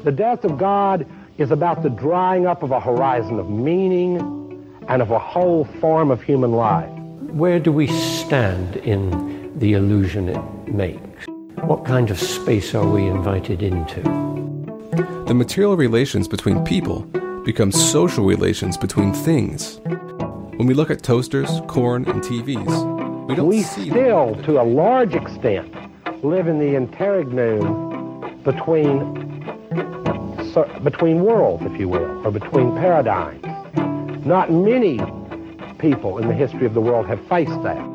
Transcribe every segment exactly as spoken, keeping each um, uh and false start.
The death of God is about the drying up of a horizon of meaning and of a whole form of human life. Where do we stand in the illusion it makes? What kind of space are we invited into? The material relations between people become social relations between things. When we look at toasters, corn, and T Vs, we don't we see... We still, to a large extent, live in the interregnum between, so, between worlds, if you will, or between paradigms. Not many people in the history of the world have faced that.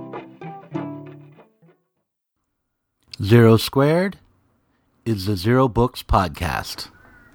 Zero Squared is the Zero Books podcast.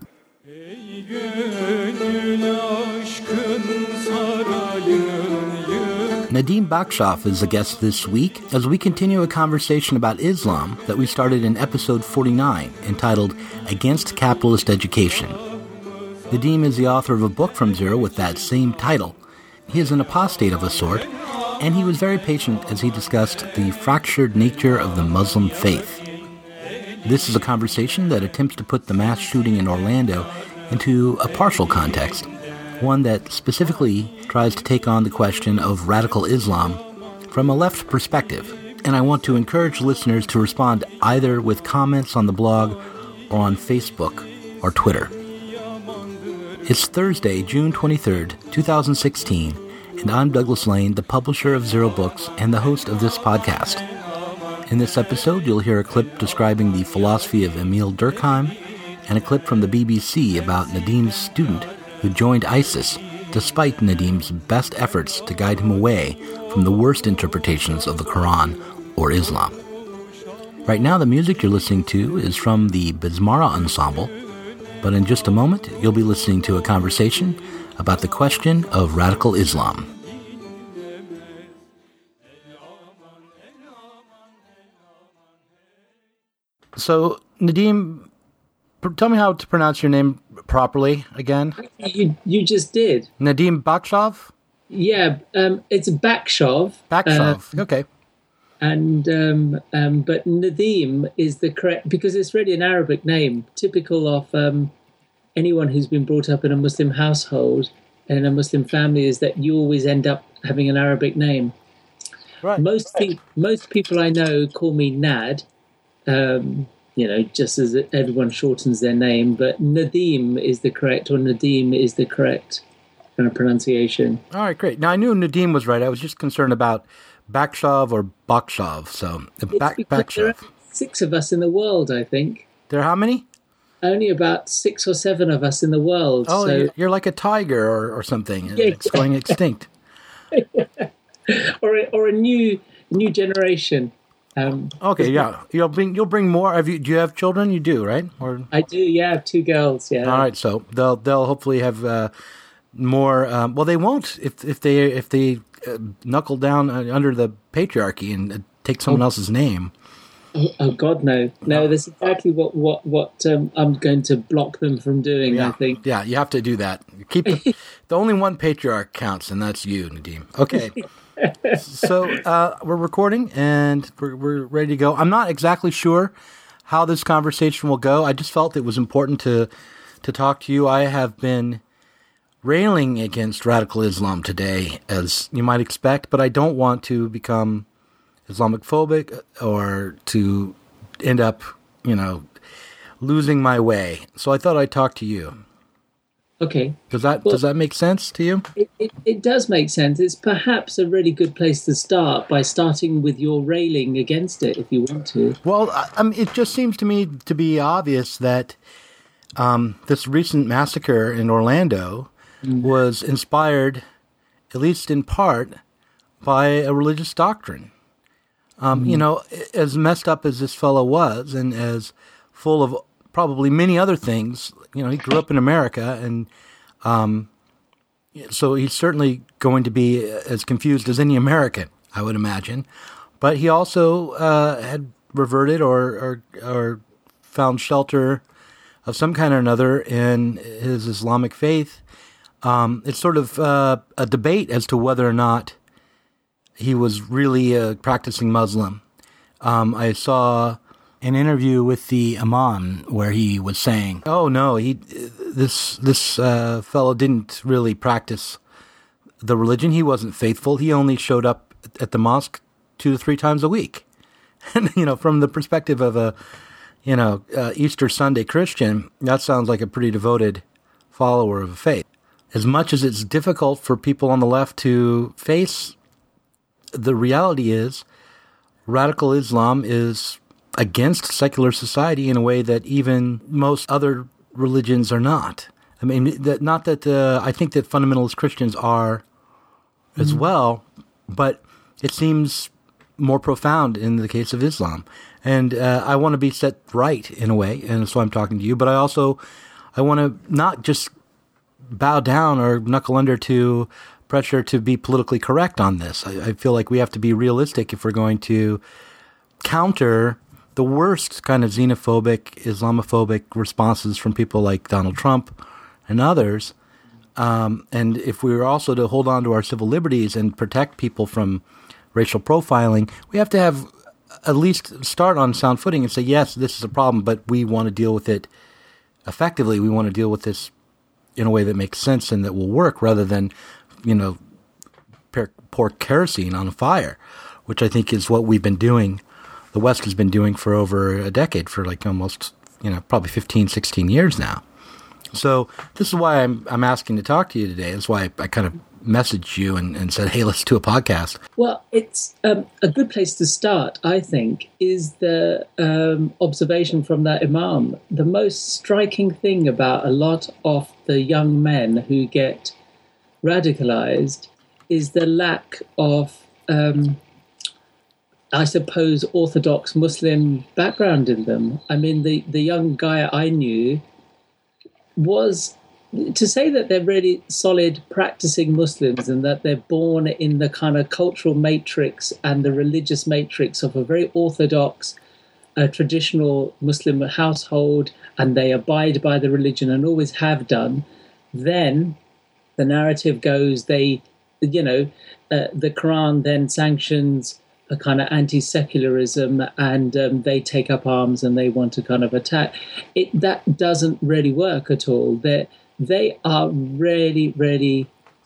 Nadim Bakshov is the guest this week as we continue a conversation about Islam that we started in episode forty-nine, entitled Against Capitalist Education. Nadim is the author of a book from Zero with that same title. He is an apostate of a sort, and he was very patient as he discussed the fractured nature of the Muslim faith. This is a conversation that attempts to put the mass shooting in Orlando into a partial context, one that specifically tries to take on the question of radical Islam from a left perspective. And I want to encourage listeners to respond either with comments on the blog or on Facebook or Twitter. It's Thursday, June twenty-third, twenty sixteen, and I'm Douglas Lane, the publisher of Zero Books and the host of this podcast. In this episode, you'll hear a clip describing the philosophy of Emil Durkheim and a clip from the B B C about Nadim's student who joined ISIS despite Nadim's best efforts to guide him away from the worst interpretations of the Quran or Islam. Right now, the music you're listening to is from the Bismara Ensemble, but in just a moment, you'll be listening to a conversation about the question of radical Islam. So, Nadim, tell me how to pronounce your name properly again. You you just did. Nadim Bakshov? Yeah, um, it's Bakshov. Bakshov, uh, okay. And um, um, but Nadim is the correct, because it's really an Arabic name, typical of um, anyone who's been brought up in a Muslim household and a Muslim family, is that you always end up having an Arabic name. Right. Most pe- most people I know call me Nad. Um, you know, just as everyone shortens their name, but Nadim is the correct, or Nadim is the correct kind of pronunciation. All right, great. Now, I knew Nadim was right. I was just concerned about Bakshov or Bakshov. So, Bak- Bakshov. There are six of us in the world, I think. There are how many? Only about six or seven of us in the world. Oh, so. You're like a tiger or, or something. Yeah, it's going extinct. or, a, or a new new generation. Um, okay, yeah, you'll bring you'll bring more. Have you? Do you have children? You do, right? Or I do. Yeah, I have two girls. Yeah. All right, so they'll they'll hopefully have uh, more. Um, well, they won't if if they if they uh, knuckle down under the patriarchy and uh, take someone oh. else's name. Oh, oh God, no, no. That's exactly what what what um, I'm going to block them from doing. Yeah. I think. Yeah, you have to do that. Keep the only one patriarch counts, and that's you, Nadim. Okay. So uh, we're recording and we're, we're ready to go. I'm not exactly sure how this conversation will go. I just felt it was important to to talk to you. I have been railing against radical Islam today, as you might expect, but I don't want to become Islamic phobic or to end up, you know, losing my way. So I thought I'd talk to you. Okay. Does that well, does that make sense to you? It, it, it does make sense. It's perhaps a really good place to start by starting with your railing against it, if you want to. Well, I, I mean, it just seems to me to be obvious that um, this recent massacre in Orlando mm. was inspired, at least in part, by a religious doctrine. Um, mm. You know, as messed up as this fellow was, and as full of probably many other things. You know, he grew up in America, and um, so he's certainly going to be as confused as any American, I would imagine. But he also uh, had reverted or, or or found shelter of some kind or another in his Islamic faith. Um, it's sort of uh, a debate as to whether or not he was really a practicing Muslim. Um, I saw an interview with the imam where he was saying, "Oh no, he this this uh, fellow didn't really practice the religion. He wasn't faithful. He only showed up at the mosque two to three times a week." And you know, from the perspective of a you know uh, Easter Sunday Christian, that sounds like a pretty devoted follower of a faith. As much as it's difficult for people on the left to face, the reality is radical Islam is against secular society in a way that even most other religions are not. I mean, that, not that uh, I think that fundamentalist Christians are as mm-hmm. well, but it seems more profound in the case of Islam. And uh, I want to be set right in a way, and so I'm talking to you, but I also I want to not just bow down or knuckle under to pressure to be politically correct on this. I, I feel like we have to be realistic if we're going to counter the worst kind of xenophobic, Islamophobic responses from people like Donald Trump and others. Um, and if we were also to hold on to our civil liberties and protect people from racial profiling, we have to have at least start on sound footing and say, yes, this is a problem, but we want to deal with it effectively. We want to deal with this in a way that makes sense and that will work, rather than, you know, pour kerosene on a fire, which I think is what we've been doing. The West has been doing for over a decade, for like almost, you know, probably fifteen, sixteen years now. So this is why I'm I'm asking to talk to you today. That's why I, I kind of messaged you and, and said, hey, let's do a podcast. Well, it's um, a good place to start, I think, is the um, observation from that imam. The most striking thing about a lot of the young men who get radicalized is the lack of, um, I suppose, Orthodox Muslim background in them. I mean, the, the young guy I knew was... to say that they're really solid practicing Muslims and that they're born in the kind of cultural matrix and the religious matrix of a very orthodox, uh, traditional Muslim household, and they abide by the religion and always have done, then the narrative goes they, you know, uh, the Quran then sanctions a kind of anti-secularism, and um, they take up arms and they want to kind of attack. It that doesn't really work at all. They're They are really, really,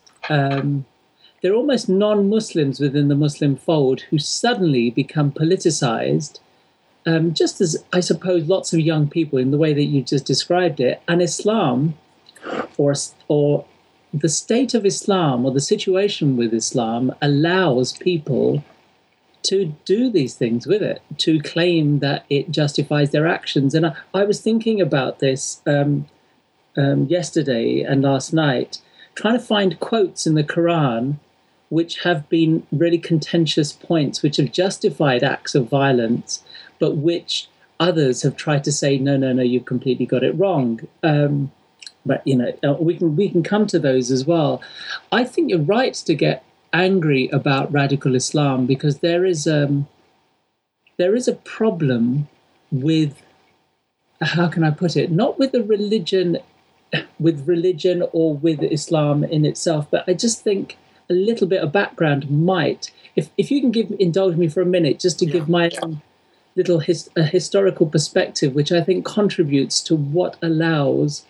um, they're almost non-Muslims within the Muslim fold who suddenly become politicized, um, just as, I suppose, lots of young people in the way that you just described it. And Islam, or or the state of Islam, or the situation with Islam, allows people to do these things with it, to claim that it justifies their actions. And I, I was thinking about this um Um, yesterday and last night, trying to find quotes in the Quran which have been really contentious points, which have justified acts of violence, but which others have tried to say, no, no, no, you've completely got it wrong. Um, but, you know, we can we can come to those as well. I think you're right to get angry about radical Islam, because there is um, there is a problem with, how can I put it, not with the religion with religion or with Islam in itself, but I just think a little bit of background might, if if you can give indulge me for a minute, just to yeah. give my um, little his, a historical perspective, which I think contributes to what allows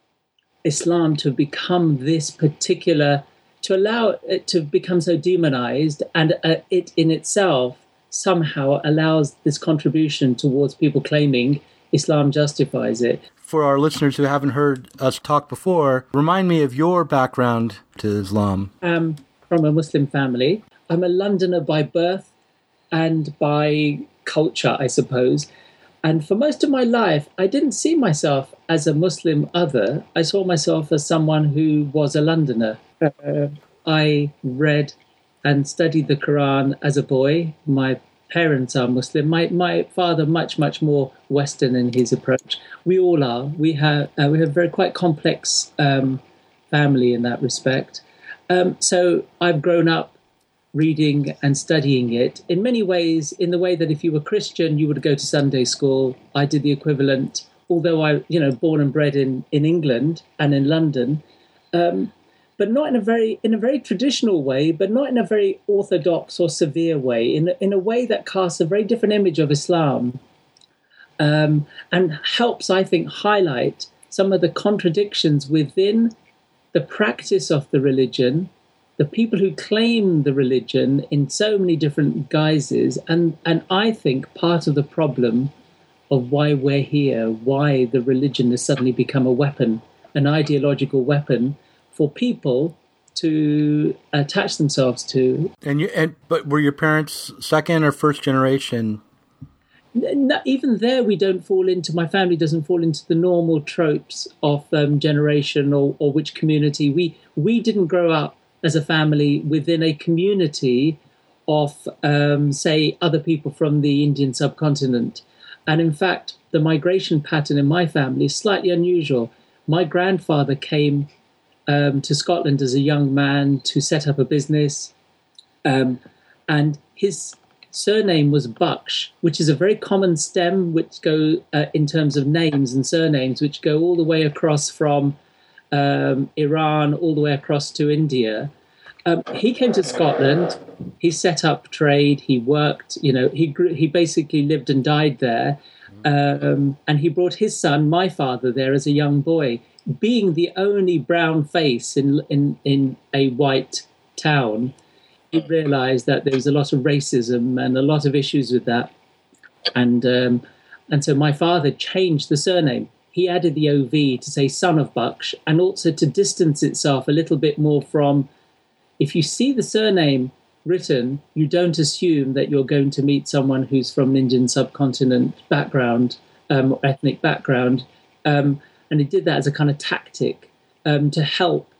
Islam to become this particular, to allow it to become so demonized, and uh, it in itself somehow allows this contribution towards people claiming Islam justifies it. For our listeners who haven't heard us talk before, remind me of your background to Islam. I'm from a Muslim family. I'm a Londoner by birth and by culture, I suppose. And for most of my life, I didn't see myself as a Muslim other. I saw myself as someone who was a Londoner. Uh, I read and studied the Quran as a boy. My parents are Muslim. My my father much much more Western in his approach. We all are. We have uh, we have a very quite complex um, family in that respect. Um, so I've grown up reading and studying it in many ways. In the way that if you were Christian, you would go to Sunday school. I did the equivalent. Although I, you know, born and bred in in England and in London. Um, but not in a very in a very traditional way, but not in a very orthodox or severe way, in, in a way that casts a very different image of Islam. um, and helps, I think, highlight some of the contradictions within the practice of the religion, the people who claim the religion in so many different guises, and, and I think part of the problem of why we're here, why the religion has suddenly become a weapon, an ideological weapon for people to attach themselves to. And you, and but were your parents second or first generation? No, even there, we don't fall into, my family doesn't fall into the normal tropes of um, generation or, or which community. We we didn't grow up as a family within a community of, um, say, other people from the Indian subcontinent. And in fact, the migration pattern in my family is slightly unusual. My grandfather came um, to Scotland as a young man to set up a business. Um, and his surname was Baksh, which is a very common stem which go uh, in terms of names and surnames, which go all the way across from um, Iran all the way across to India. Um, he came to Scotland. He set up trade. He worked. You know, he grew, he basically lived and died there, um, and he brought his son, my father, there as a young boy. Being the only brown face in in in a white town, he realised that there was a lot of racism and a lot of issues with that, and um, and so my father changed the surname. He added the O V to say son of Baksh, and also to distance itself a little bit more from, if you see the surname written, you don't assume that you're going to meet someone who's from an Indian subcontinent background, um, or ethnic background. Um, and he did that as a kind of tactic um, to help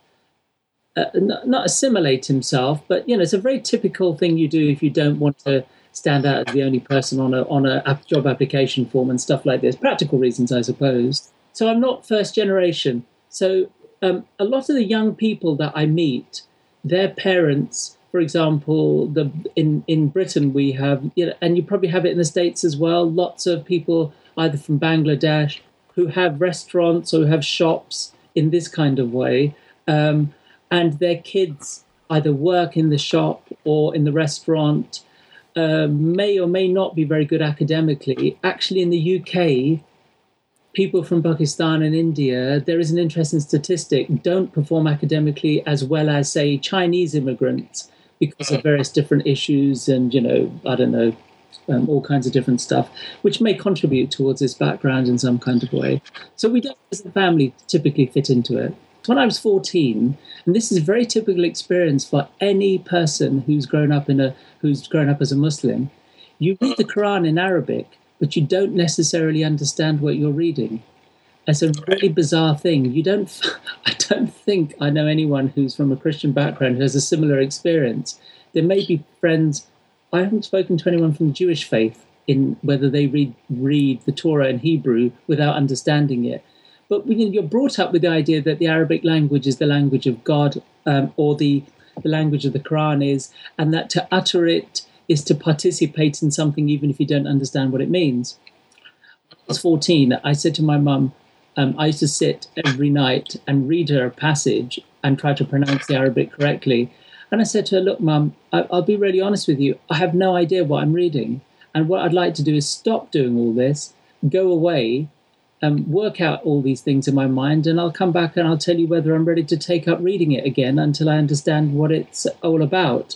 uh, not, not assimilate himself, but, you know, it's a very typical thing you do if you don't want to stand out as the only person on a on a job application form and stuff like this. Practical reasons, I suppose. So I'm not first generation. So um, a lot of the young people that I meet, their parents, for example, the in, in Britain we have, you know, and you probably have it in the States as well, lots of people either from Bangladesh who have restaurants or have shops in this kind of way, um, and their kids either work in the shop or in the restaurant, uh, may or may not be very good academically. Actually, in the U K, people from Pakistan and India, there is an interesting statistic, don't perform academically as well as, say, Chinese immigrants because of various different issues and, you know, I don't know, um, all kinds of different stuff, which may contribute towards this background in some kind of way. So we don't, as a family, typically fit into it. When I was fourteen, and this is a very typical experience for any person who's grown up in a who's grown up as a Muslim, you read the Quran in Arabic, but you don't necessarily understand what you're reading. It's a really bizarre thing. You don't, I don't think I know anyone who's from a Christian background who has a similar experience. There may be friends, I haven't spoken to anyone from the Jewish faith in whether they read, read the Torah in Hebrew without understanding it. But when you're brought up with the idea that the Arabic language is the language of God, um, or the, the language of the Quran is, and that to utter it is to participate in something even if you don't understand what it means. When I was fourteen, I said to my mum, um, I used to sit every night and read her a passage and try to pronounce the Arabic correctly. And I said to her, look, Mum, I, I'll be really honest with you. I have no idea what I'm reading. And what I'd like to do is stop doing all this, go away, and work out all these things in my mind, and I'll come back and I'll tell you whether I'm ready to take up reading it again until I understand what it's all about.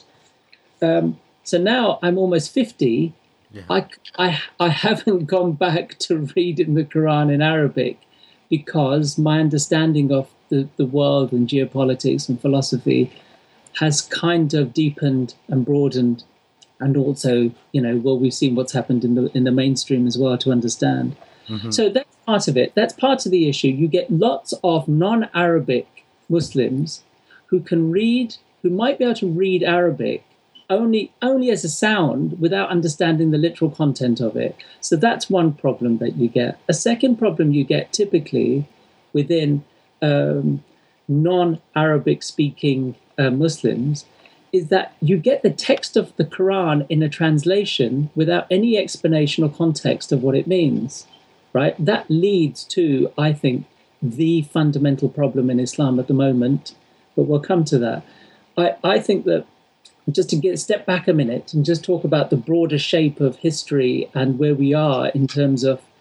Um, so now I'm almost fifty. Yeah. I, I, I haven't gone back to reading the Quran in Arabic because my understanding of the, the world and geopolitics and philosophy has kind of deepened and broadened. And also, you know, well, we've seen what's happened in the in the mainstream as well to understand. Mm-hmm. So that's part of it. That's part of the issue. You get lots of non-Arabic Muslims who can read, who might be able to read Arabic only only as a sound without understanding the literal content of it. So that's one problem that you get. A second problem you get typically within um, non-Arabic speaking uh, Muslims is that you get the text of the Quran in a translation without any explanation or context of what it means. Right? That leads to, I think, the fundamental problem in Islam at the moment, but we'll come to that. I, I think that just to get step back a minute and just talk about the broader shape of history and where we are in terms of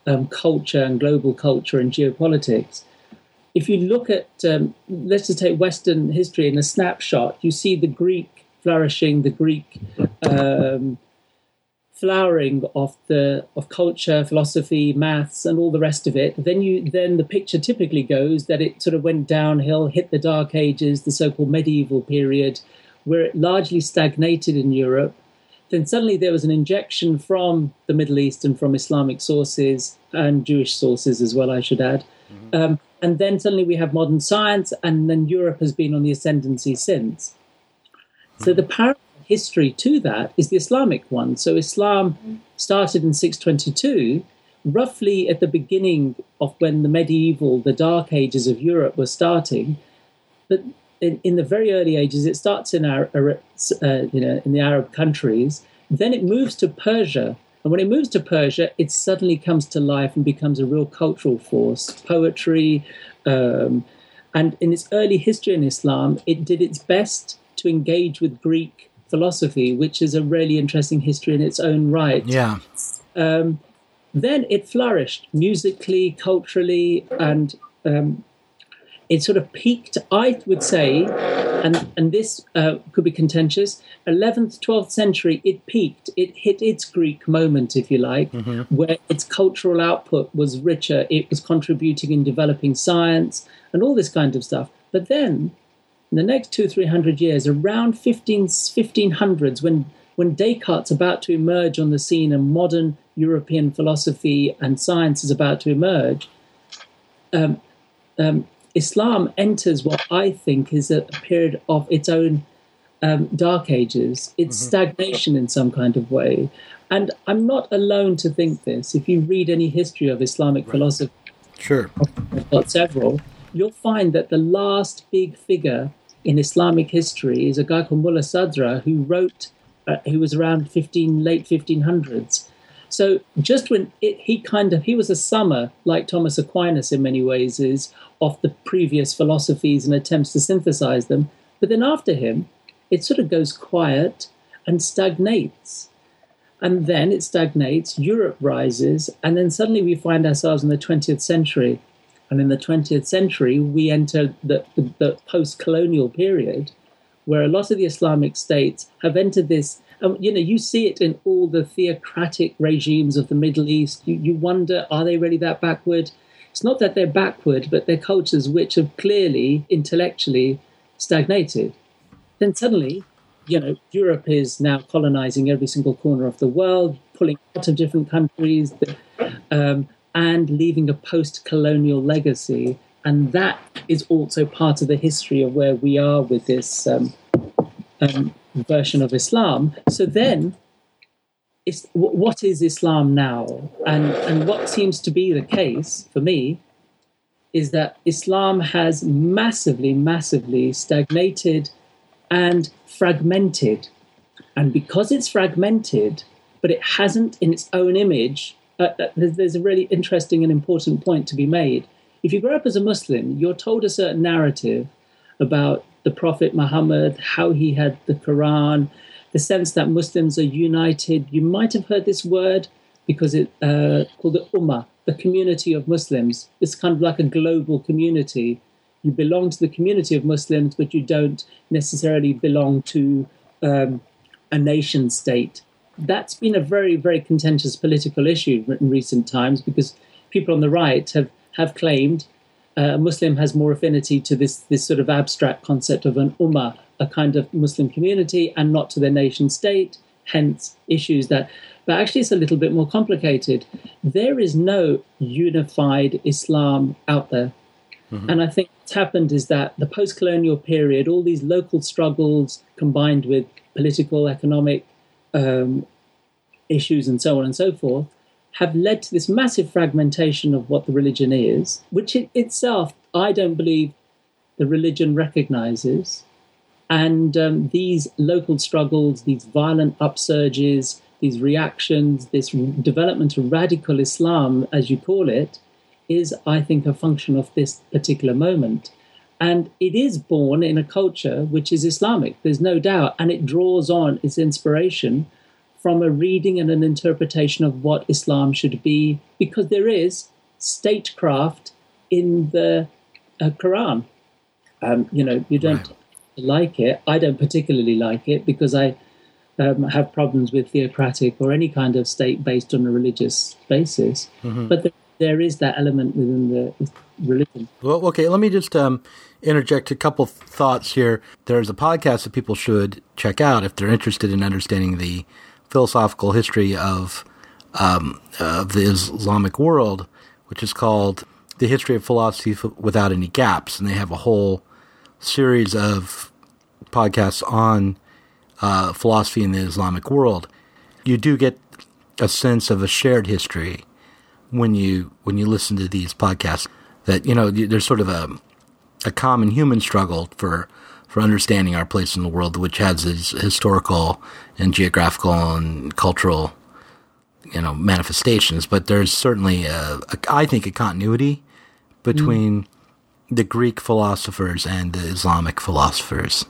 um, culture and global culture and geopolitics. If you look at, um, let's just take Western history in a snapshot, you see the Greek flourishing, the Greek um, flowering of the of culture, philosophy, maths, and all the rest of it. Then you then the picture typically goes that it sort of went downhill, hit the Dark Ages, the so-called medieval period, where it largely stagnated in Europe. Then suddenly there was an injection from the Middle East and from Islamic sources and Jewish sources as well, I should add. Mm-hmm. Um, and then suddenly we have modern science, and then Europe has been on the ascendancy since. Mm-hmm. So the parallel history to that is the Islamic one. So Islam started in six twenty-two, roughly at the beginning of when the medieval, the Dark Ages of Europe were starting. But in, in the very early ages, it starts in our, uh, you know, in the Arab countries. Then it moves to Persia. And when it moves to Persia, it suddenly comes to life and becomes a real cultural force, poetry. Um, and in its early history in Islam, it did its best to engage with Greek philosophy, which is a really interesting history in its own right. Yeah. Um, then it flourished musically, culturally, and um, it sort of peaked, I would say, and, and this uh, could be contentious, eleventh, twelfth century, it peaked. It hit its Greek moment, if you like, mm-hmm. where its cultural output was richer. It was contributing in developing science and all this kind of stuff. But then, in the next two, three hundred years, around fifteen, fifteen hundreds, when, when Descartes is about to emerge on the scene and modern European philosophy and science is about to emerge, um, um, Islam enters what I think is a, a period of its own um, dark ages. It's mm-hmm. stagnation in some kind of way. And I'm not alone to think this. If you read any history of Islamic right. philosophy, sure, I've got several, you'll find that the last big figure in Islamic history is a guy called Mullah Sadra, who wrote, uh, who was around fifteen, late fifteen hundreds. So just when it, he kind of, he was a summer, like Thomas Aquinas in many ways is, of the previous philosophies and attempts to synthesize them. But then after him, it sort of goes quiet and stagnates. And then it stagnates, Europe rises, and then suddenly we find ourselves in the twentieth century. And in the twentieth century, we enter the, the, the post-colonial period, where a lot of the Islamic states have entered this. Um, you know, you see it in all the theocratic regimes of the Middle East. You, you wonder, are they really that backward? It's not that they're backward, but they're cultures which have clearly, intellectually, stagnated. Then suddenly, you know, Europe is now colonizing every single corner of the world, pulling out of different countries, um, and leaving a post-colonial legacy. And that is also part of the history of where we are with this um, um, version of Islam. So then, it's, what is Islam now? And, and what seems to be the case, for me, is that Islam has massively, massively stagnated and fragmented. And because it's fragmented, but it hasn't in its own image, uh, there's, there's a really interesting and important point to be made. If you grow up as a Muslim, you're told a certain narrative about the Prophet Muhammad, how he had the Quran, the sense that Muslims are united. You might have heard this word because it's uh, called the Ummah, the community of Muslims. It's kind of like a global community. You belong to the community of Muslims, but you don't necessarily belong to um, a nation state. That's been a very, very contentious political issue in recent times because people on the right have, have claimed uh, a Muslim has more affinity to this, this sort of abstract concept of an ummah, a kind of Muslim community, and not to their nation state, hence issues that... But actually it's a little bit more complicated. There is no unified Islam out there. Mm-hmm. And I think what's happened is that the post-colonial period, all these local struggles combined with political, economic um, issues and so on and so forth, have led to this massive fragmentation of what the religion is, which it itself, I don't believe the religion recognizes. And um, these local struggles, these violent upsurges, these reactions, this development of radical Islam, as you call it, is, I think, a function of this particular moment. And it is born in a culture which is Islamic, there's no doubt, and it draws on its inspiration from a reading and an interpretation of what Islam should be, because there is statecraft in the uh, Quran. Um, you know, you don't right. like it. I don't particularly like it because I um, have problems with theocratic or any kind of state based on a religious basis. Mm-hmm. But the, there is that element within the religion. Well, okay, let me just um, interject a couple thoughts here. There's a podcast that people should check out if they're interested in understanding the philosophical history of um, of the Islamic world, which is called The History of Philosophy Without Any Gaps. And they have a whole series of podcasts on uh, philosophy in the Islamic world. You do get a sense of a shared history when you when you listen to these podcasts, that, you know, there's sort of a a common human struggle for for understanding our place in the world, which has its historical and geographical and cultural, you know, manifestations. But there's certainly, a, a, I think, a continuity between mm. the Greek philosophers and the Islamic philosophers.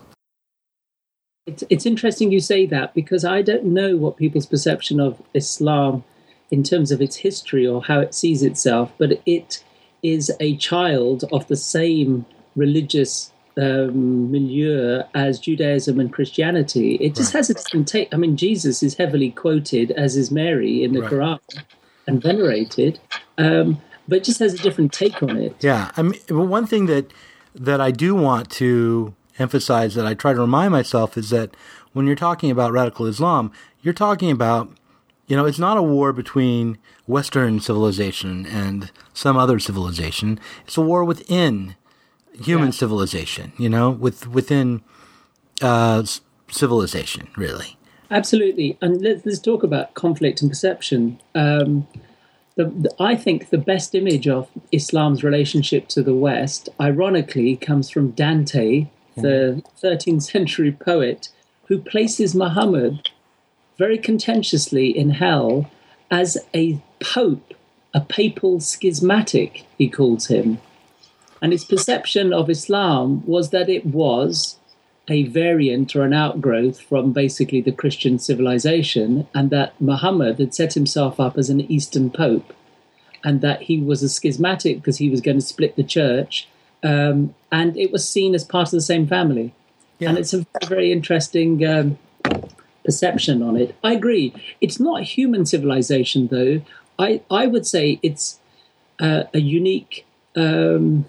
It's, it's interesting you say that, because I don't know what people's perception of Islam in terms of its history or how it sees itself, but it is a child of the same religious um, milieu as Judaism and Christianity. It just right. has a different take. I mean, Jesus is heavily quoted, as is Mary, in the right. Quran, and venerated, um, but it just has a different take on it. Yeah. I mean, one thing that that I do want to emphasize, that I try to remind myself, is that when you're talking about radical Islam, you're talking about, you know, it's not a war between Western civilization and some other civilization. It's a war within human yeah. civilization, you know, with within uh, civilization, really. Absolutely. And let's, let's talk about conflict and perception. Um, the, the, I think the best image of Islam's relationship to the West, ironically, comes from Dante, the thirteenth century poet, who places Muhammad very contentiously in hell as a pope, a papal schismatic, he calls him. And his perception of Islam was that it was a variant or an outgrowth from basically the Christian civilization, and that Muhammad had set himself up as an Eastern pope, and that he was a schismatic because he was going to split the church, um, and it was seen as part of the same family. Yeah. And it's a very, very interesting um, perception on it. I agree. It's not a human civilization, though. I, I would say it's uh, a unique... Um,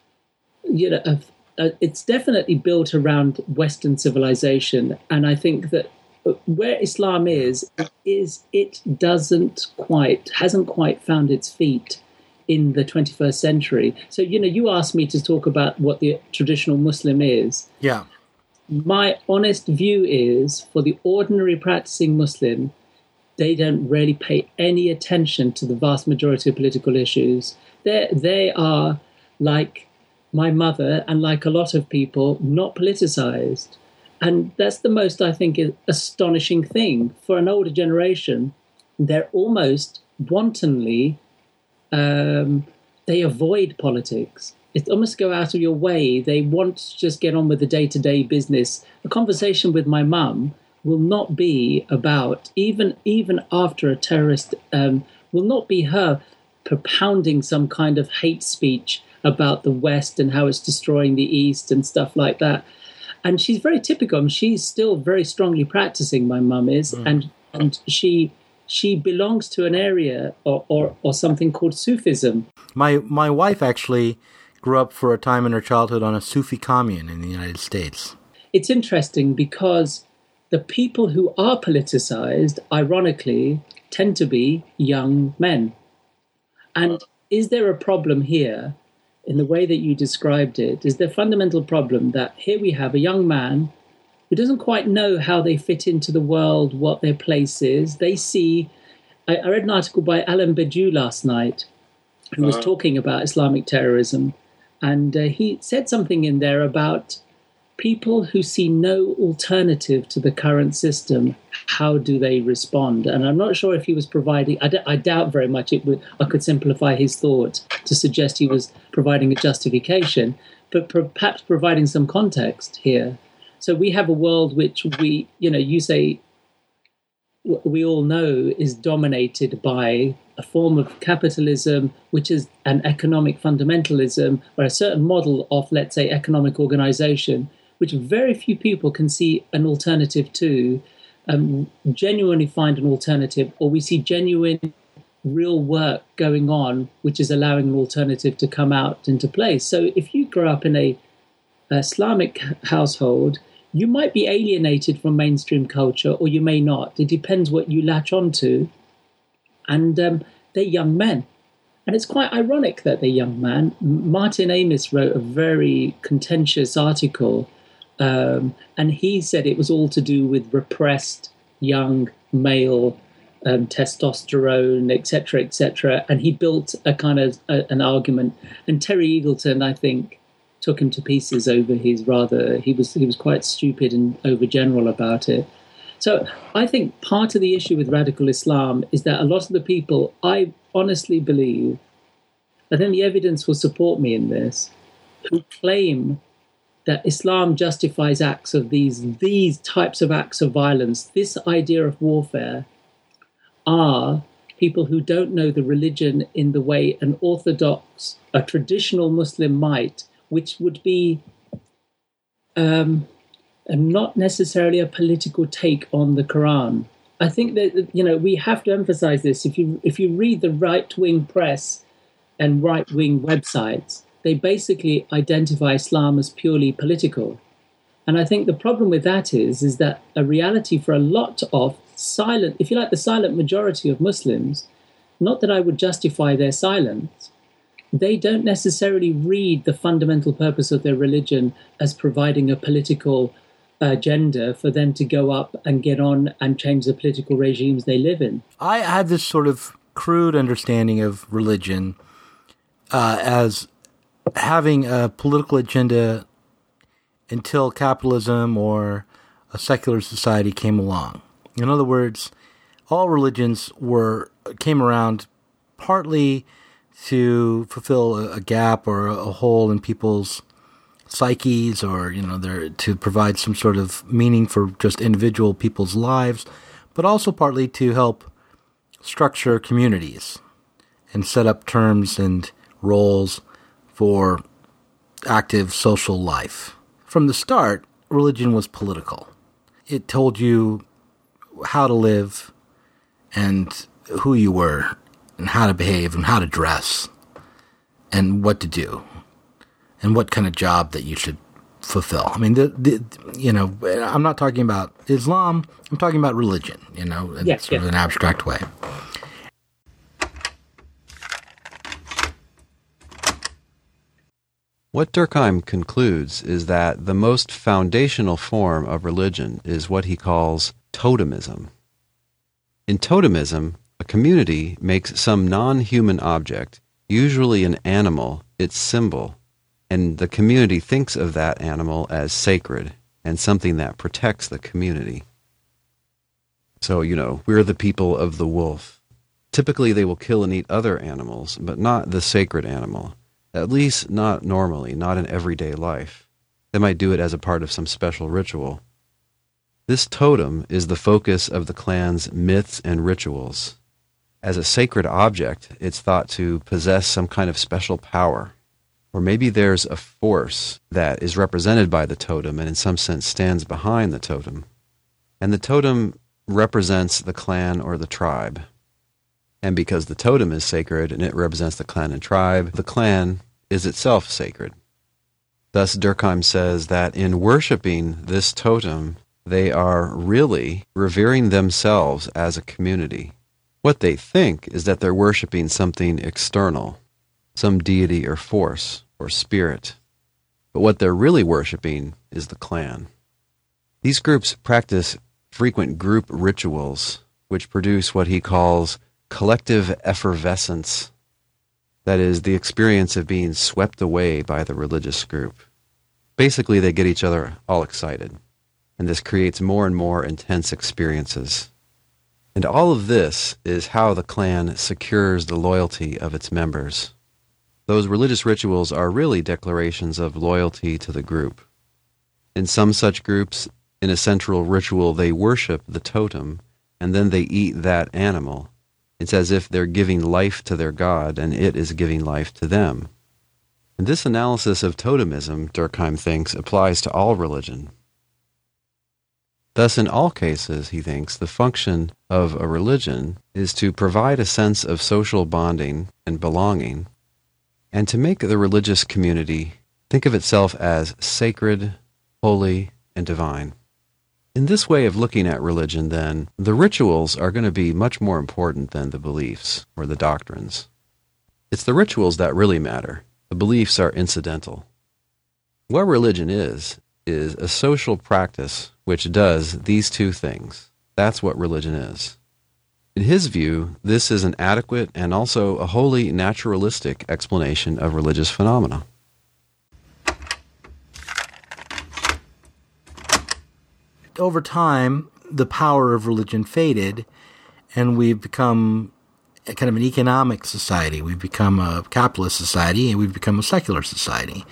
you know, uh, uh, it's definitely built around Western civilization, and I think that where Islam is, is it doesn't quite, hasn't quite found its feet in the twenty-first century. So, you know, you asked me to talk about what the traditional Muslim is. Yeah. My honest view is, for the ordinary practicing Muslim, they don't really pay any attention to the vast majority of political issues. They they are like my mother, and like a lot of people, not politicized. And that's the most, I think, astonishing thing. For an older generation, they're almost wantonly, um, they avoid politics. It's almost go out of your way. They want to just get on with the day-to-day business. A conversation with my mum will not be about, even, even after a terrorist, um, will not be her propounding some kind of hate speech about the West and how it's destroying the East and stuff like that. And she's very typical. I mean, she's still very strongly practicing, my mum is, mm. and and she she belongs to an area or, or, or something called Sufism. My my wife actually grew up for a time in her childhood on a Sufi commune in the United States. It's interesting because the people who are politicized, ironically, tend to be young men. And is there a problem here? In the way that you described it, is the fundamental problem that here we have a young man who doesn't quite know how they fit into the world, what their place is. They see, I, I read an article by Alan Badiou last night, who was uh-huh. talking about Islamic terrorism, and uh, he said something in there about people who see no alternative to the current system. How do they respond? And I'm not sure if he was providing, I, d- I doubt very much it would, I could simplify his thought to suggest he was providing a justification, but perhaps providing some context here. So we have a world which we, you know, you say we all know is dominated by a form of capitalism, which is an economic fundamentalism, or a certain model of, let's say, economic organization, which very few people can see an alternative to, um, genuinely find an alternative, or we see genuine, real work going on, which is allowing an alternative to come out into place. So if you grow up in a, a Islamic household, you might be alienated from mainstream culture, or you may not. It depends what you latch onto. And um, they're young men. And it's quite ironic that they're young men. Martin Amis wrote a very contentious article, um, and he said it was all to do with repressed young male um, testosterone, et cetera, et cetera. And he built a kind of a, an argument. And Terry Eagleton, I think, took him to pieces over his rather, he was he was quite stupid and overgeneral about it. So I think part of the issue with radical Islam is that a lot of the people, I honestly believe, I think the evidence will support me in this, who claim that Islam justifies acts of these, these types of acts of violence, this idea of warfare, are people who don't know the religion in the way an orthodox, a traditional Muslim might, which would be um, not necessarily a political take on the Quran. I think that, you know, we have to emphasize this. If you if you read the right-wing press and right-wing websites, they basically identify Islam as purely political. And I think the problem with that is, is that a reality for a lot of silent, if you like, the silent majority of Muslims, not that I would justify their silence, they don't necessarily read the fundamental purpose of their religion as providing a political agenda for them to go up and get on and change the political regimes they live in. I had this sort of crude understanding of religion uh, as having a political agenda until capitalism or a secular society came along. In other words, all religions were came around partly to fulfill a, a gap or a, a hole in people's psyches, or, you know, they're, to provide some sort of meaning for just individual people's lives, but also partly to help structure communities and set up terms and roles for active social life. From the start, religion was political. It told you how to live and who you were, and how to behave, and how to dress, and what to do, and what kind of job that you should fulfill. I mean, the, the you know, I'm not talking about Islam. I'm talking about religion, you know, in yes, sort yes. of an abstract way. What Durkheim concludes is that the most foundational form of religion is what he calls totemism. In totemism, a community makes some non-human object, usually an animal, its symbol, and the community thinks of that animal as sacred and something that protects the community. So, you know, we're the people of the wolf. Typically, they will kill and eat other animals, but not the sacred animal. At least not normally, not in everyday life. They might do it as a part of some special ritual. This totem is the focus of the clan's myths and rituals. As a sacred object, it's thought to possess some kind of special power. Or maybe there's a force that is represented by the totem and in some sense stands behind the totem. And the totem represents the clan or the tribe. And because the totem is sacred and it represents the clan and tribe, the clan is itself sacred. Thus, Durkheim says that in worshiping this totem, they are really revering themselves as a community. What they think is that they're worshiping something external, some deity or force or spirit. But what they're really worshiping is the clan. These groups practice frequent group rituals, which produce what he calls collective effervescence. That is, the experience of being swept away by the religious group. Basically, they get each other all excited, and this creates more and more intense experiences. And all of this is how the clan secures the loyalty of its members. Those religious rituals are really declarations of loyalty to the group. In some such groups, in a central ritual, they worship the totem, and then they eat that animal. It's as if they're giving life to their god, and it is giving life to them. And this analysis of totemism, Durkheim thinks, applies to all religion. Thus, in all cases, he thinks, the function of a religion is to provide a sense of social bonding and belonging, and to make the religious community think of itself as sacred, holy, and divine. In this way of looking at religion, then, the rituals are going to be much more important than the beliefs or the doctrines. It's the rituals that really matter. The beliefs are incidental. What religion is, is a social practice which does these two things. That's what religion is. In his view, this is an adequate and also a wholly naturalistic explanation of religious phenomena. Over time, the power of religion faded, and we've become a kind of an economic society. We've become a capitalist society, and we've become a secular society.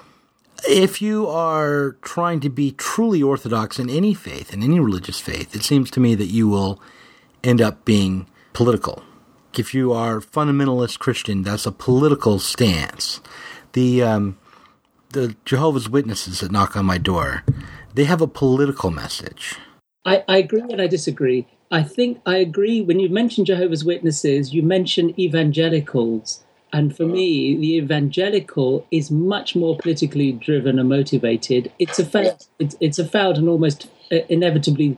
If you are trying to be truly orthodox in any faith, in any religious faith, it seems to me that you will end up being political. If you are fundamentalist Christian, that's a political stance. The um, the Jehovah's Witnesses that knock on my door, they have a political message. I, I agree and I disagree. I think I agree. When you mention Jehovah's Witnesses, you mention evangelicals. And for me, the evangelical is much more politically driven and motivated. It's a failed, it's, it's a failed and almost inevitably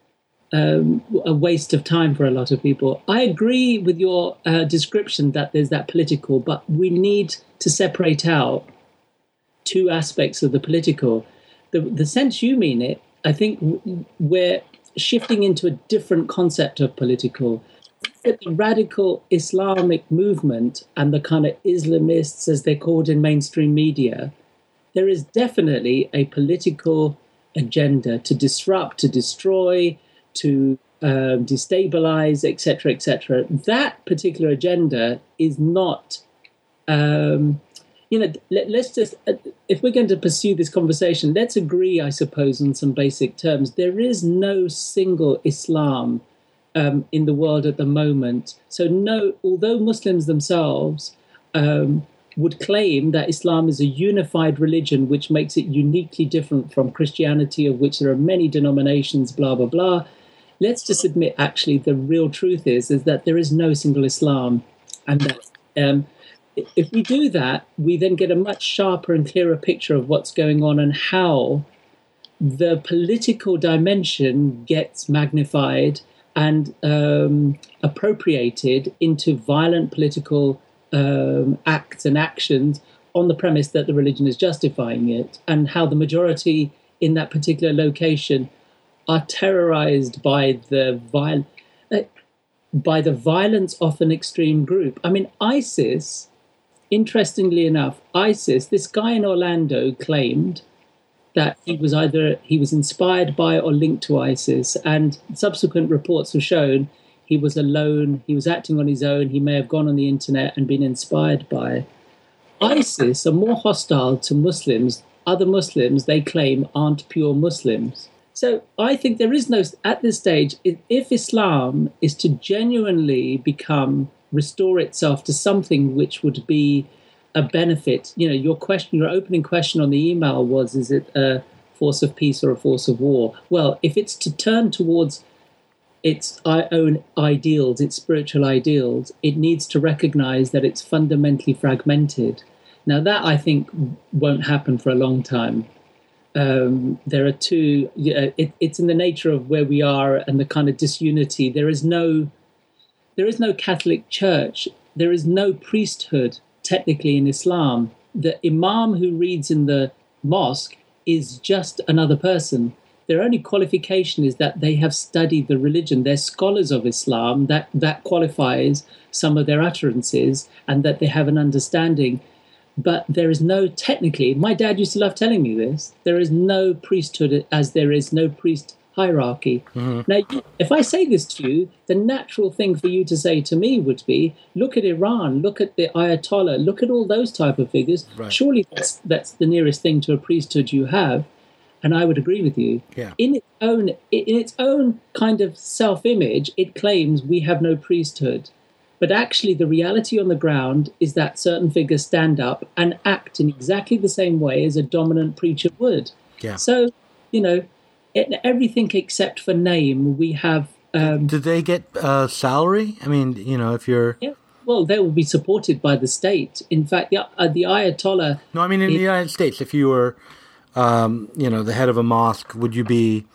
um, a waste of time for a lot of people. I agree with your uh, description that there's that political, but we need to separate out two aspects of the political. The, the sense you mean it, I think we're shifting into a different concept of political. The radical Islamic movement and the kind of Islamists, as they're called in mainstream media, there is definitely a political agenda to disrupt, to destroy, to um, destabilize, et cetera, et cetera. That particular agenda is not... Um, You know, let, let's just, if we're going to pursue this conversation, let's agree, I suppose, on some basic terms. There is no single Islam um, in the world at the moment. So no, although Muslims themselves um, would claim that Islam is a unified religion, which makes it uniquely different from Christianity, of which there are many denominations, blah, blah, blah. Let's just admit, actually, the real truth is, is that there is no single Islam. And that... Um, If we do that, we then get a much sharper and clearer picture of what's going on and how the political dimension gets magnified and um, appropriated into violent political um, acts and actions on the premise that the religion is justifying it, and how the majority in that particular location are terrorized by the viol- uh, by the violence of an extreme group. I mean, ISIS... Interestingly enough, ISIS, this guy in Orlando claimed that he was either he was inspired by or linked to ISIS, and subsequent reports have shown he was alone, he was acting on his own, he may have gone on the internet and been inspired by. ISIS are more hostile to Muslims. Other Muslims, they claim, aren't pure Muslims. So I think there is no, at this stage, if Islam is to genuinely become... restore itself to something which would be a benefit. You know, your question, your opening question on the email was, is it a force of peace or a force of war? Well, if it's to turn towards its own ideals, its spiritual ideals, it needs to recognize that it's fundamentally fragmented. Now, that, I think, won't happen for a long time. Um, there are two, you know, it, it's in the nature of where we are and the kind of disunity. There is no... There is no Catholic Church. There is no priesthood, technically, in Islam. The imam who reads in the mosque is just another person. Their only qualification is that they have studied the religion. They're scholars of Islam. That, that qualifies some of their utterances, and that they have an understanding. But there is no, technically, my dad used to love telling me this, there is no priesthood as there is no priest hierarchy. Mm-hmm. Now, if I say this to you, the natural thing for you to say to me would be, look at Iran, look at the Ayatollah, look at all those type of figures. Right. Surely that's, that's the nearest thing to a priesthood you have. and I would agree with you. Yeah. In its own, in its own kind of self-image, it claims we have no priesthood. But actually, the reality on the ground is that certain figures stand up and act in exactly the same way as a dominant preacher would. Yeah. So, you know, in everything except for name, we have... Um, Do they get uh, salary? I mean, you know, if you're... Yeah, well, they will be supported by the state. In fact, the, uh, the Ayatollah... No, I mean, in it, the United States, if you were, um, you know, the head of a mosque, would you be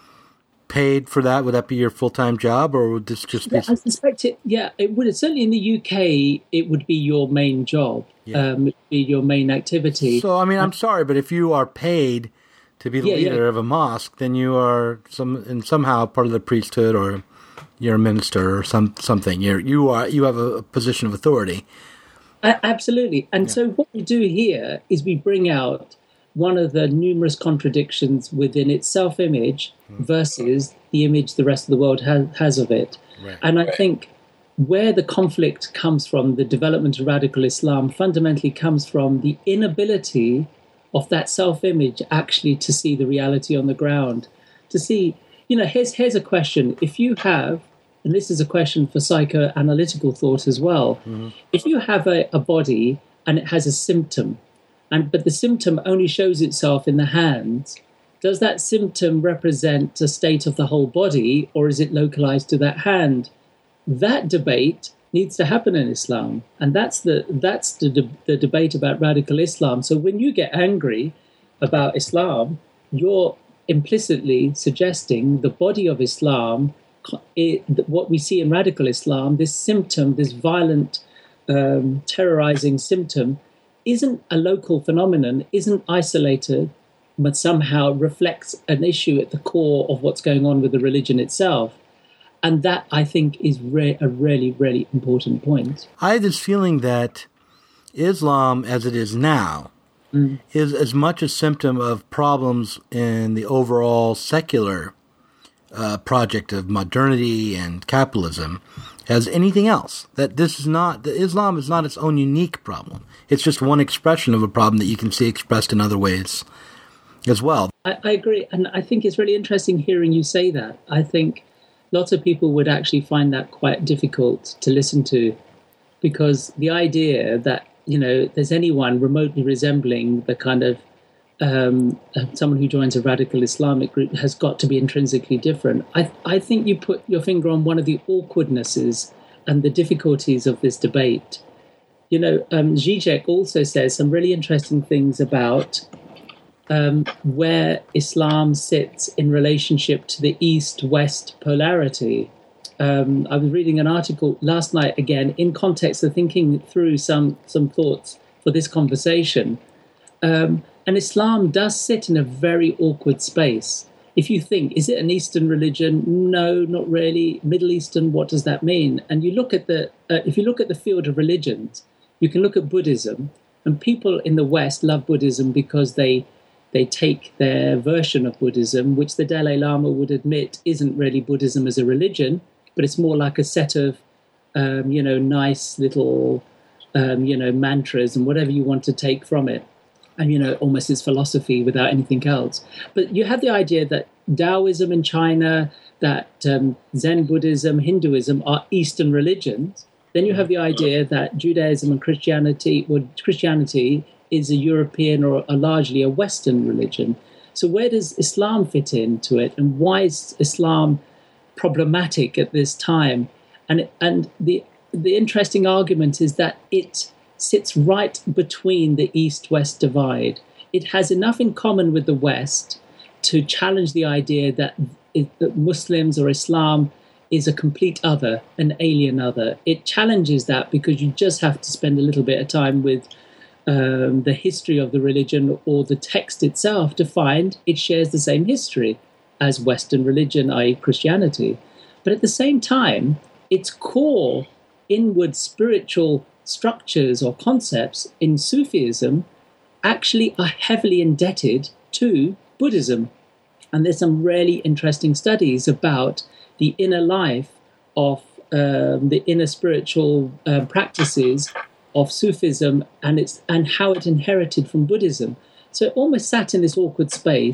paid for that? Would that be your full-time job, or would this just be... Yeah, I suspect it, yeah, it would. Certainly in the U K, it would be your main job, yeah. um, it would be your main activity. So, I mean, I'm sorry, but if you are paid to be the yeah, leader yeah. of a mosque, then you are some and somehow part of the priesthood, or you're a minister or some something. You're you are you have a position of authority. Uh, absolutely. And yeah. so what we do here is we bring out one of the numerous contradictions within its self-image mm. versus the image the rest of the world has, has of it. Right. And I right. think where the conflict comes from, the development of radical Islam, fundamentally comes from the inability of that self-image actually to see the reality on the ground. To see, you know, here's, here's a question. If you have, and this is a question for psychoanalytical thought as well, mm-hmm. if you have a, a body and it has a symptom, and but the symptom only shows itself in the hands, does that symptom represent a state of the whole body, or is it localized to that hand? That debate needs to happen in Islam, and that's the that's the de- the debate about radical Islam. So when you get angry about Islam, you're implicitly suggesting the body of Islam, it, what we see in radical Islam, this symptom, this violent, um, terrorizing symptom, isn't a local phenomenon, isn't isolated, but somehow reflects an issue at the core of what's going on with the religion itself. And that, I think, is re- a really, really important point. I have this feeling that Islam, as it is now, mm. is as much a symptom of problems in the overall secular uh, project of modernity and capitalism as anything else. That this is not, that Islam is not its own unique problem. It's just one expression of a problem that you can see expressed in other ways as well. I, I agree. And I think it's really interesting hearing you say that. I think lots of people would actually find that quite difficult to listen to, because the idea that, you know, there's anyone remotely resembling the kind of um, someone who joins a radical Islamic group has got to be intrinsically different. I, I think you put your finger on one of the awkwardnesses and the difficulties of this debate. You know, um, Zizek also says some really interesting things about Um, where Islam sits in relationship to the East-West polarity. Um, I was reading an article last night, again, in context of thinking through some, some thoughts for this conversation. Um, and Islam does sit in a very awkward space. If you think, is it an Eastern religion? No, not really. Middle Eastern, what does that mean? And you look at the, uh, if you look at the field of religions, you can look at Buddhism, and people in the West love Buddhism because they They take their version of Buddhism, which the Dalai Lama would admit isn't really Buddhism as a religion, but it's more like a set of, um, you know, nice little, um, you know, mantras and whatever you want to take from it. And, you know, almost as philosophy without anything else. But you have the idea that Taoism in China, that um, Zen Buddhism, Hinduism are Eastern religions. Then you have the idea that Judaism and Christianity, well, Christianity is a European or a largely a Western religion. So where does Islam fit into it? And why is Islam problematic at this time? And and the the interesting argument is that it sits right between the East-West divide. It has enough in common with the West to challenge the idea that, it, that Muslims or Islam is a complete other, an alien other. It challenges that because you just have to spend a little bit of time with Um, the history of the religion or the text itself to find it shares the same history as Western religion, that is Christianity. But at the same time, its core inward spiritual structures or concepts in Sufism actually are heavily indebted to Buddhism. And there's some really interesting studies about the inner life of um, the inner spiritual uh, practices of Sufism and its and how it inherited from Buddhism. So it almost sat in this awkward space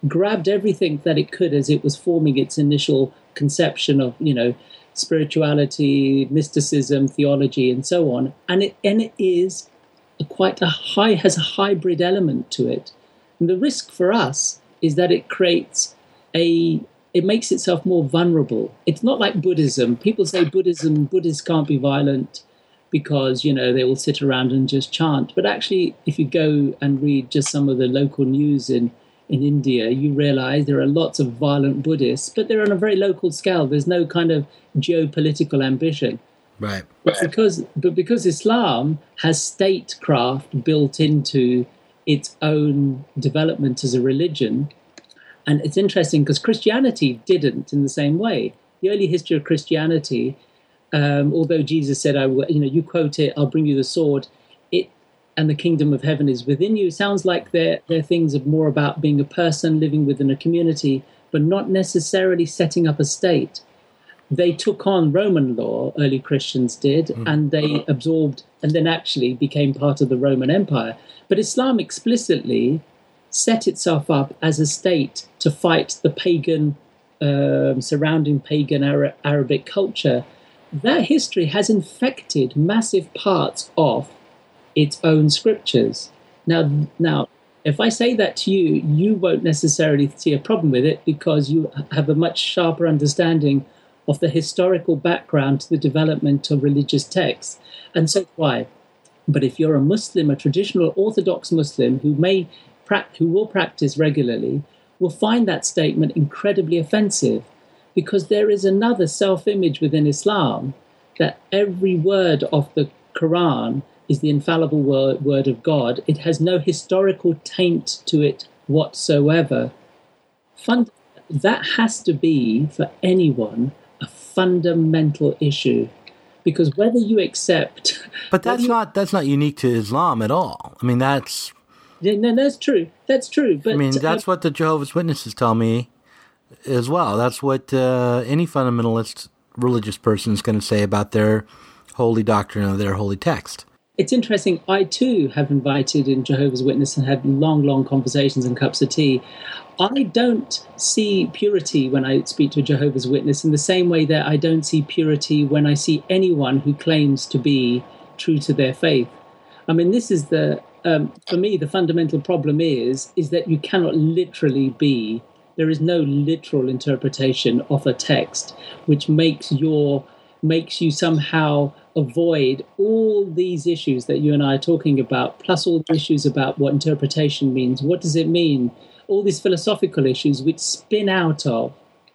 grabbed everything that it could as it was forming its initial conception of, you know, spirituality, mysticism, theology, and so on. And it, and it is a quite a high, has a hybrid element to it. And the risk for us is that it creates a, it makes itself more vulnerable. It's not like Buddhism. People say Buddhism, Buddhists can't be violent because, you know, they will sit around and just chant. But actually, if you go and read just some of the local news in, in India, you realize there are lots of violent Buddhists, but they're on a very local scale. There's no kind of geopolitical ambition. Right. But because, but because Islam has statecraft built into its own development as a religion, and it's interesting because Christianity didn't in the same way. The early history of Christianity, um, although Jesus said, "I will," you know, you quote it, "I'll bring you the sword," it and the kingdom of heaven is within you. Sounds like they're, they're things of more about being a person living within a community, but not necessarily setting up a state. They took on Roman law, early Christians did, mm. and they absorbed and then actually became part of the Roman Empire. But Islam explicitly set itself up as a state to fight the pagan, um, surrounding pagan Ara- Arabic culture. That history has infected massive parts of its own scriptures. Now, now, if I say that to you, you won't necessarily see a problem with it because you have a much sharper understanding of the historical background to the development of religious texts. And so why? But if you're a Muslim, a traditional Orthodox Muslim who may who will practice regularly, will find that statement incredibly offensive because there is another self-image within Islam that every word of the Quran is the infallible word, word of God. It has no historical taint to it whatsoever. Fund- that has to be, for anyone, a fundamental issue. Because whether you accept... But that's you, not that's not unique to Islam at all. I mean, that's... Yeah, no, that's true. That's true. But I mean, that's uh, what the Jehovah's Witnesses tell me as well. That's what uh, any fundamentalist religious person is going to say about their holy doctrine of their holy text. It's interesting. I, too, have invited in Jehovah's Witness and had long, long conversations and cups of tea. I don't see purity when I speak to a Jehovah's Witness in the same way that I don't see purity when I see anyone who claims to be true to their faith. I mean, this is the... Um, for me, the fundamental problem is is that you cannot literally be, there is no literal interpretation of a text which makes your makes you somehow avoid all these issues that you and I are talking about, plus all the issues about what interpretation means. What does it mean? All these philosophical issues which spin out of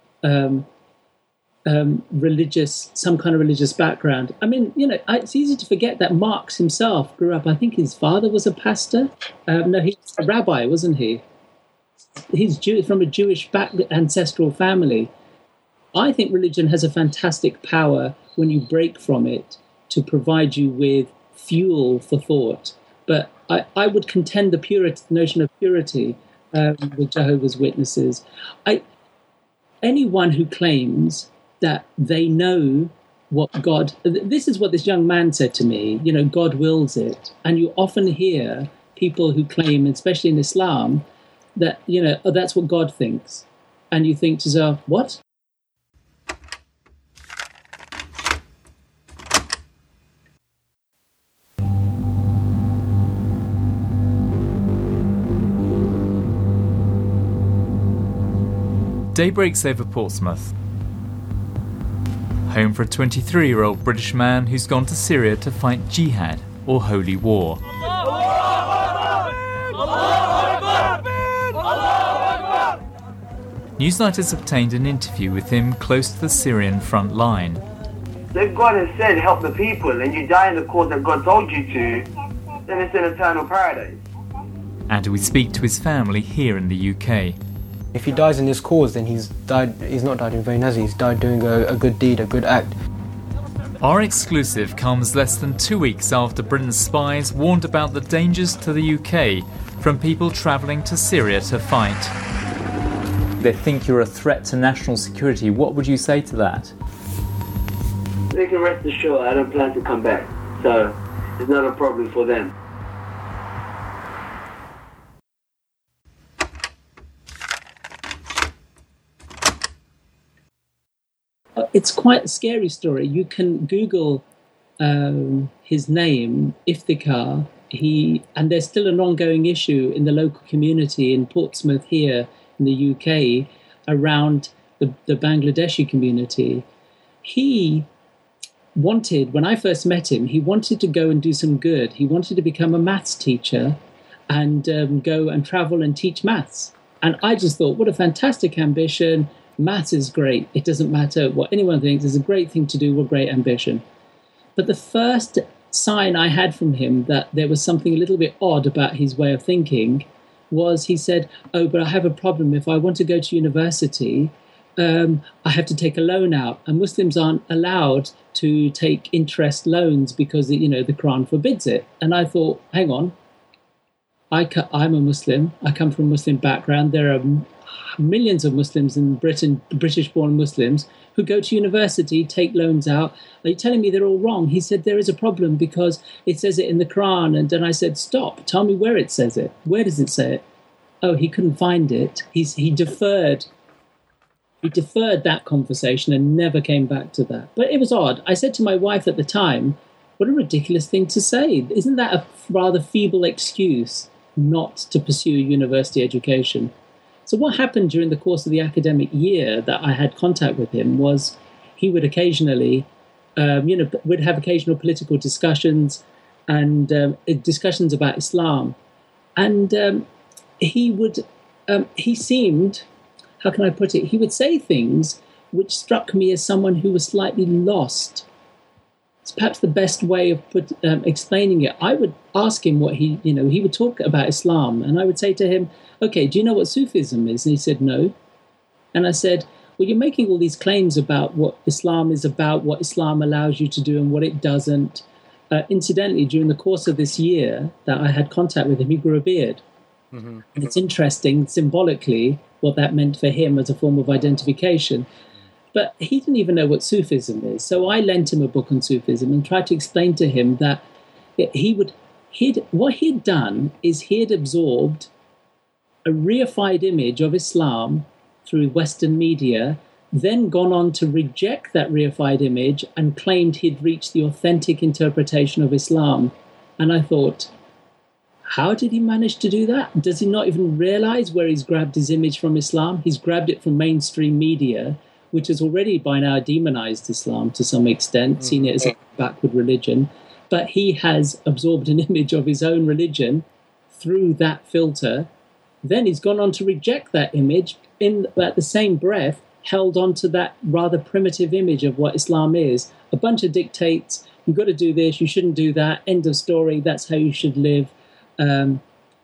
um, um, religious, some kind of religious background. I mean, you know, it's easy to forget that Marx himself grew up, I think his father was a pastor. Um, no, he was a rabbi, wasn't he? He's Jew- from a Jewish back- ancestral family. I think religion has a fantastic power when you break from it to provide you with fuel for thought. But I, I would contend the purity, the notion of purity um, with Jehovah's Witnesses. I, anyone who claims that they know what God... This is what this young man said to me, you know, God wills it. And you often hear people who claim, especially in Islam, that, you know, oh, that's what God thinks. And you think to yourself, what? Day breaks over Portsmouth, home for a twenty-three-year-old British man who's gone to Syria to fight jihad, or holy war. Newsnight has obtained an interview with him close to the Syrian front line. If God has said help the people and you die in the cause that God told you to, then it's an eternal paradise. And we speak to his family here in the U K. If he dies in this cause, then he's died. He's not died in vain, has he? He's died doing a, a good deed, a good act. Our exclusive comes less than two weeks after Britain's spies warned about the dangers to the U K from people travelling to Syria to fight. They think you're a threat to national security. What would you say to that? They can rest assured I don't plan to come back, so it's not a problem for them. it's quite a scary story. You can Google um, his name, Iftikhar. He and there's still an ongoing issue in the local community in Portsmouth here in the U K around the, the Bangladeshi community. He wanted, when I first met him, he wanted to go and do some good. He wanted to become a maths teacher and um, go and travel and teach maths. And I just thought, what a fantastic ambition. Maths is great. It doesn't matter what anyone thinks. It's a great thing to do, what great ambition. But the first sign I had from him that there was something a little bit odd about his way of thinking was he said, oh, but I have a problem. If I want to go to university, um, I have to take a loan out. And Muslims aren't allowed to take interest loans because, you know, the Quran forbids it. And I thought, hang on, I ca- I'm a Muslim. I come from a Muslim background. There are millions of Muslims in Britain, British-born Muslims, who go to university, take loans out. Are you telling me they're all wrong? He said, there is a problem because it says it in the Quran. And then I said, stop, tell me where it says it. Where does it say it? Oh, he couldn't find it. He's, he deferred. He deferred that conversation and never came back to that. But it was odd. I said to my wife at the time, what a ridiculous thing to say. Isn't that a rather feeble excuse not to pursue university education? So what happened during the course of the academic year that I had contact with him was he would occasionally, um, you know, would have occasional political discussions and um, discussions about Islam. And um, he would, um, he seemed, how can I put it? He would say things which struck me as someone who was slightly lost. It's perhaps the best way of put, um, explaining it. I would ask him what he, you know, he would talk about Islam, and I would say to him, okay, do you know what Sufism is? And he said, no. And I said, well, you're making all these claims about what Islam is about, what Islam allows you to do and what it doesn't. Uh, incidentally, during the course of this year that I had contact with him, he grew a beard. Mm-hmm. And it's interesting, symbolically, what that meant for him as a form of identification. But he didn't even know what Sufism is. So I lent him a book on Sufism and tried to explain to him that he would, he'd, what he'd done is he had absorbed a reified image of Islam through Western media, then gone on to reject that reified image and claimed he'd reached the authentic interpretation of Islam. And I thought, how did he manage to do that? Does he not even realize where he's grabbed his image from Islam? He's grabbed it from mainstream media, which has already by now demonized Islam to some extent, seen it as a backward religion. But he has absorbed an image of his own religion through that filter. Then he's gone on to reject that image, in at the same breath, held on to that rather primitive image of what Islam is. A bunch of dictates, you've got to do this, you shouldn't do that, end of story, that's how you should live. Um,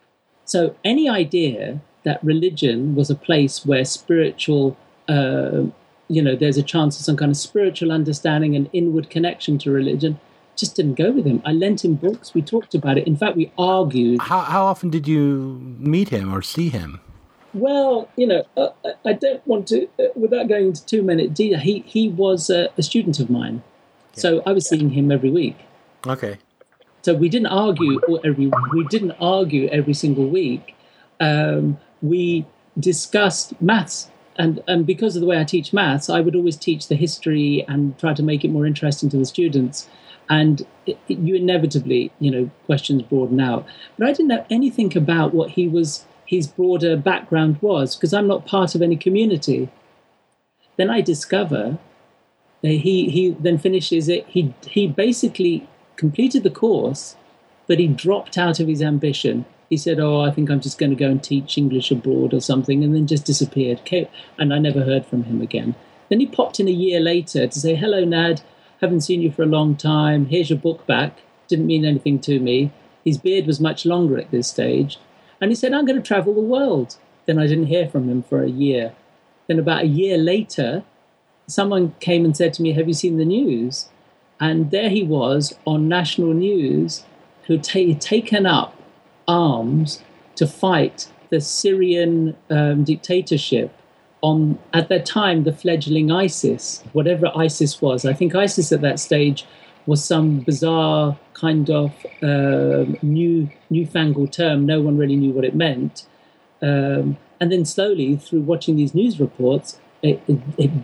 so any idea that religion was a place where spiritual, uh, you know, there's a chance of some kind of spiritual understanding and inward connection to religion, just didn't go with him. I lent him books. We talked about it. In fact, we argued. How how often did you meet him or see him? Well, you know, uh, I don't want to, uh, without going into too many details, he, he was uh, a student of mine. Yeah. So I was seeing him every week. Okay. So we didn't argue every we didn't argue every single week. Um, we discussed maths. And, and because of the way I teach maths, I would always teach the history and try to make it more interesting to the students. And it, it, you inevitably, you know, questions broaden out. But I didn't know anything about what he was, his broader background was, because I'm not part of any community. Then I discover that he, he then finishes it. He, he basically completed the course, but he dropped out of his ambition. He said, oh, I think I'm just going to go and teach English abroad or something, and then just disappeared. And I never heard from him again. Then he popped in a year later to say, hello, Nad, haven't seen you for a long time. Here's your book back. Didn't mean anything to me. His beard was much longer at this stage. And he said, I'm going to travel the world. Then I didn't hear from him for a year. Then about a year later, someone came and said to me, have you seen the news? And there he was on national news, who had ta- taken up arms to fight the Syrian um, dictatorship on, at that time, the fledgling ISIS, whatever ISIS was. I think ISIS at that stage was some bizarre kind of uh, new newfangled term. No one really knew what it meant. Um, and then slowly, through watching these news reports, it, it, it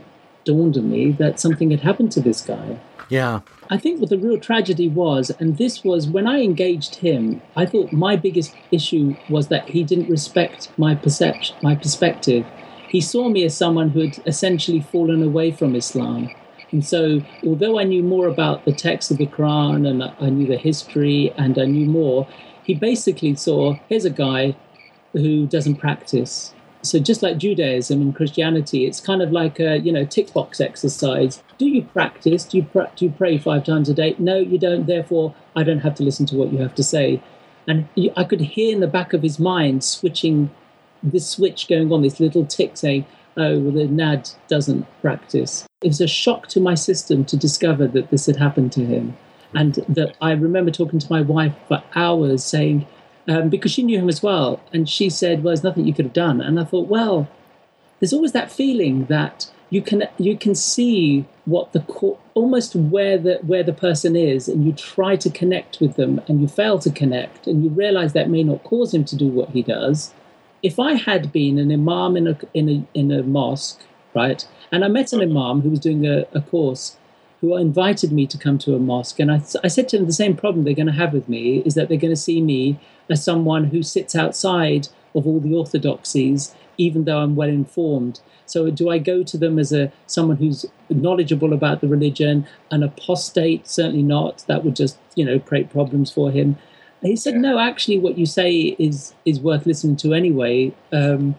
dawned on me that something had happened to this guy. Yeah. I think what the real tragedy was, and this was when I engaged him, I thought my biggest issue was that he didn't respect my perception, my perspective. He saw me as someone who had essentially fallen away from Islam. And so, although I knew more about the text of the Quran and I knew the history and I knew more, he basically saw, here's a guy who doesn't practice. So just like Judaism and Christianity, it's kind of like a, you know, tick box exercise. Do you practice? Do you, pra- do you pray five times a day? No, you don't. Therefore, I don't have to listen to what you have to say. And I could hear in the back of his mind switching, this switch going on, this little tick saying, oh, well, the Nad doesn't practice. It was a shock to my system to discover that this had happened to him. And that I remember talking to my wife for hours saying, Um, because she knew him as well. And she said, well, there's nothing you could have done. And I thought, well, there's always that feeling that you can you can see what the almost where the where the person is, and you try to connect with them and you fail to connect, and you realize that may not cause him to do what he does. If I had been an imam in a in a in a mosque, right, and I met an imam who was doing a, a course, who invited me to come to a mosque, and I, I said to them, the same problem they're going to have with me is that they're going to see me as someone who sits outside of all the orthodoxies, even though I'm well informed. So do I go to them as a someone who's knowledgeable about the religion, an apostate? Certainly not. That would just, you know, create problems for him. And he said, no, actually what you say is is worth listening to anyway. Um,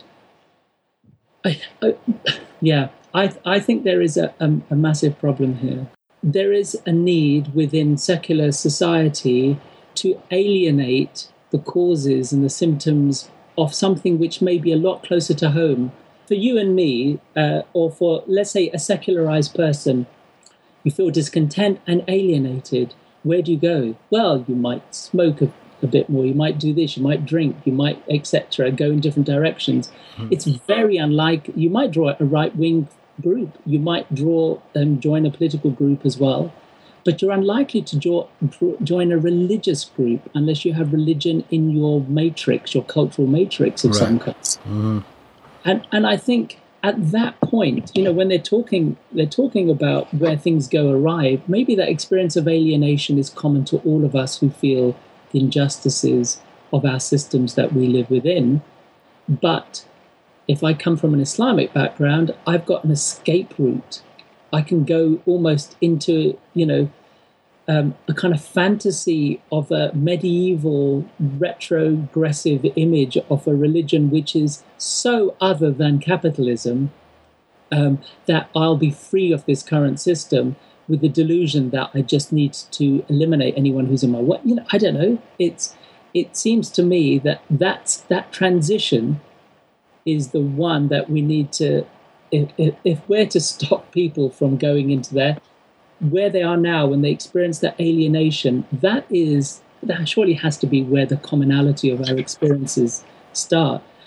I, I, yeah, I I think there is a, a, a massive problem here. There is a need within secular society to alienate the causes and the symptoms of something which may be a lot closer to home. For you and me, uh, or for, let's say, a secularized person, you feel discontent and alienated. Where do you go? Well, you might smoke a, a bit more, you might do this, you might drink, you might, et cetera, go in different directions. Mm. It's very unlike, you might draw a right-wing group, you might draw and um, join a political group as well, but you're unlikely to jo- join a religious group unless you have religion in your matrix, your cultural matrix of right. some kind. Mm. And and I think at that point, you know, when they're talking, they're talking about where things go awry, maybe that experience of alienation is common to all of us who feel the injustices of our systems that we live within. But if I come from an Islamic background, I've got an escape route. I can go almost into, you know, um, a kind of fantasy of a medieval retrogressive image of a religion which is so other than capitalism um, that I'll be free of this current system with the delusion that I just need to eliminate anyone who's in my way. You know, I don't know. It's it seems to me that that's, that transition is the one that we need to. If, if, if we're to stop people from going into there, where they are now, when they experience that alienation, that is, that surely has to be where the commonality of our experiences start.